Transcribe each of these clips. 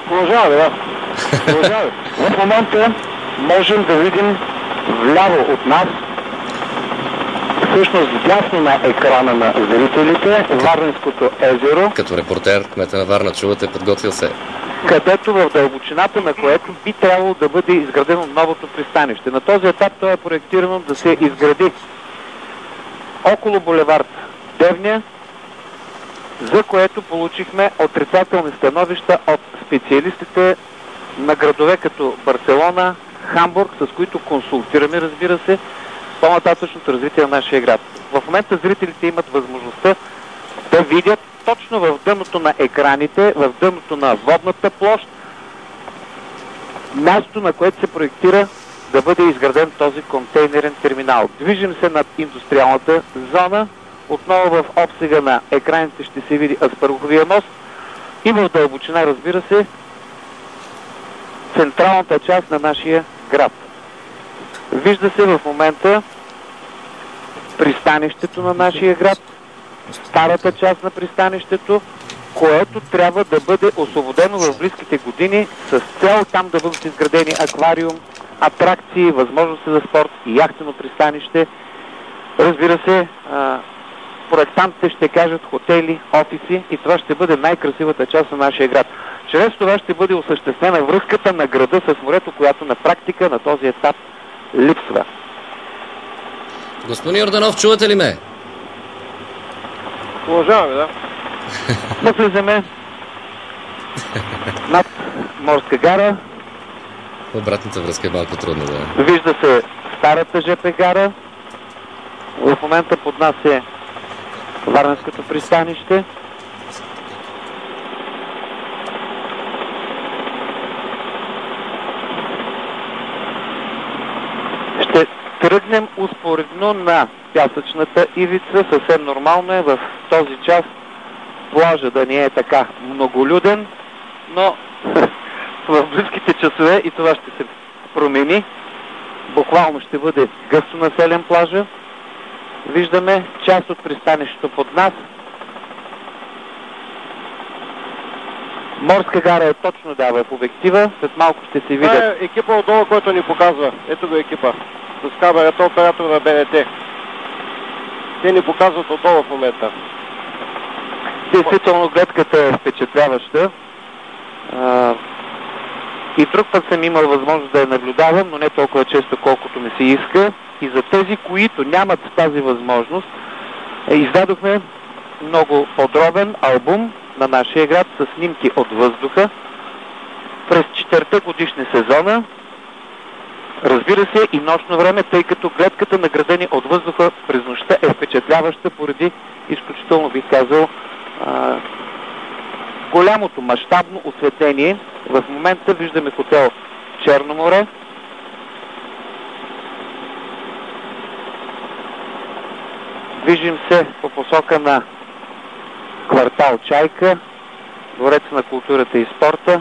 Продължава, да. Продължава. В момента можем да видим вляво от нас, всъщност дясно на екрана на зрителите, Варненското езеро. Като репортер, кмета на Варна, чувате, подготвил се. Където в дълбочината на което би трябвало да бъде изградено новото пристанище. На този етап то е проектирано да се изгради около булевард Девня, за което получихме отрицателни становища от специалистите на градове като Барселона, Хамбург, с които консултираме, разбира се, по-нататъчното развитие на нашия град. В момента зрителите имат възможността да видят точно в дъното на екраните, в дъното на водната площ, място, на което се проектира да бъде изграден този контейнерен терминал. Движим се над индустриалната зона. Отново в обсега на екраните ще се види Аспаруховия мост и в дълбочина, разбира се, централната част на нашия град. Вижда се в момента пристанището на нашия град, старата част на пристанището, което трябва да бъде освободено в близките години с цел там да бъдат изградени аквариум, атракции, възможности за спорт и яхтено пристанище. Разбира се, проектантите ще кажат хотели, офиси и това ще бъде най-красивата част на нашия град. Чрез това ще бъде осъществена връзката на града с морето, която на практика на този етап липсва. Господин Йорданов, чувате ли ме? Продължаваме, да. Навлизаме над Морска гара. Обратната връзка е малко трудна, да. Вижда се старата ЖП гара. В момента под нас е Варненското пристанище. Ще тръгнем успоредно на пясъчната ивица. Съвсем нормално е в този час плажа да не е така многолюден, но в близките часове и това ще се промени. Буквално ще бъде гъсто населен плажа. Виждаме част от пристанището под нас. Морска гара е точно в обектива. След малко ще се видят. Това е екипа отдолу, който ни показва. Ето го екипа. С камерата, оператор на БНТ. Те ни показват отдолу в момента. Действително гледката е впечатляваща. И друг път съм имал възможност да я наблюдавам, но не толкова често, колкото ми се иска. И за тези, които нямат тази възможност, издадохме много подробен албум на нашия град с снимки от въздуха през 4-те годишни сезона. Разбира се, и нощно време, тъй като гледката на града ни от въздуха през нощта е впечатляваща поради изключително, бих казал, голямото мащабно осветление. В момента виждаме хотел Черно море. Движим се по посока на квартал Чайка, Дворец на културата и спорта.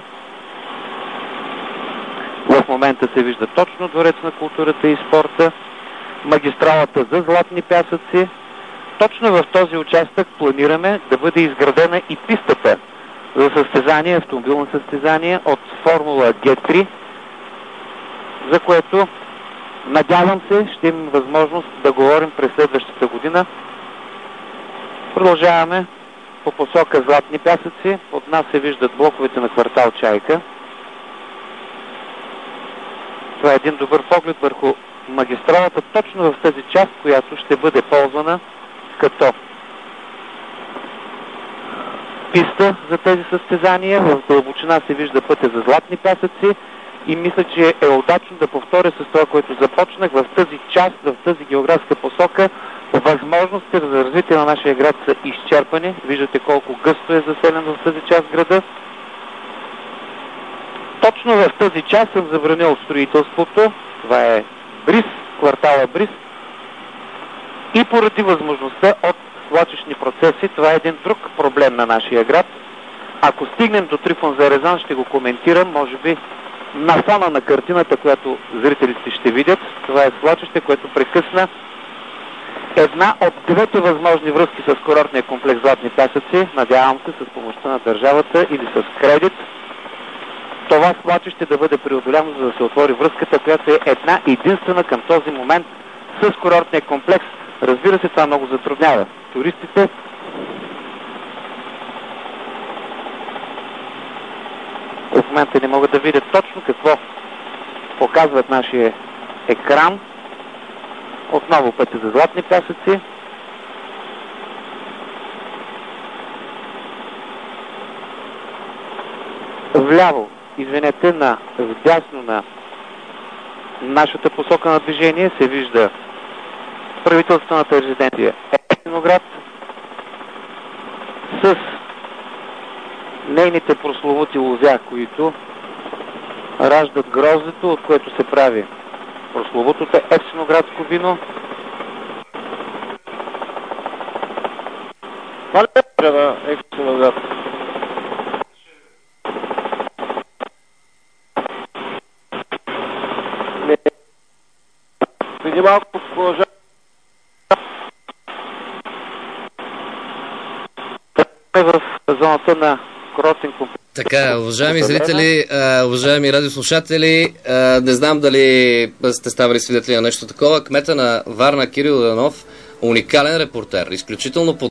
В момента се вижда точно Дворец на културата и спорта. Магистралата за Златни пясъци. Точно в този участък планираме да бъде изградена и пистата за състезание, автомобилно състезание от Формула Г3, за което надявам се ще имам възможност да говорим през следващата година. Продължаваме по посока Златни пясъци. От нас се виждат блоковете на квартал Чайка. Това е един добър поглед върху магистралата, точно в тази част, която ще бъде ползвана като писта за тези състезания. В дълбочина се вижда пътя за Златни пясъци и мисля, че е удачно да повторя с това, което започнах. В тази част, в тази географска посока, възможностите за развитие на нашия град са изчерпани. Виждате колко гъсто е заселен в тази част града. Точно в тази част съм забранил строителството. Това е Бриз, квартала Бриз. И поради възможността от свлачищни процеси, това е един друг проблем на нашия град. Ако стигнем до Трифон Зарезан, ще го коментирам, може би на фона на картината, която зрителите ще видят. Това е свлачище, което прекъсна една от двете възможни връзки с курортния комплекс Златни пясъци. Надявам се с помощта на държавата или с кредит това свлачище да бъде преодоляно, за да се отвори връзката, която е една единствена към този момент с курортния комплекс. Разбира се, това много затруднява туристите. В момента не могат да видят точно какво показват нашия екран. Отново пътя за Златни пясъци. Вляво, извинете, вдясно на нашата посока на движение се вижда правителствената резиденция Евксиноград с нейните прословути лозя, които раждат гроздето, от което се прави прословутото евксиноградско вино. Това ли е на Евксиноград? Не. Преди малко продължава. В зоната на курортен комплекс. Така, уважаеми зрители, уважаеми радиослушатели, не знам дали сте ставали свидетели на нещо такова. Кмета на Варна Кирил Иванов, уникален репортер, изключително